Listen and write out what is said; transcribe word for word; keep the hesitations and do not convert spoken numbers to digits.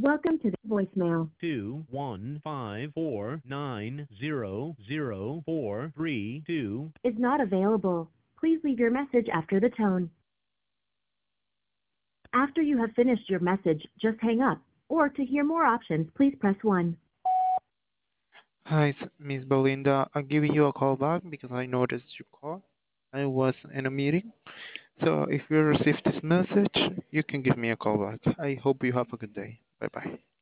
Welcome to the voicemail. two one five four nine zero zero four three two Is not available. Please leave your message after the tone. After you have finished your message, just hang up. Or to hear more options, please press one. Hi, it's Miss Belinda. I'm giving you a call back because I noticed you called. I was in a meeting. So if you received this message, you can give me a call back. I hope you have a good day. Bye bye.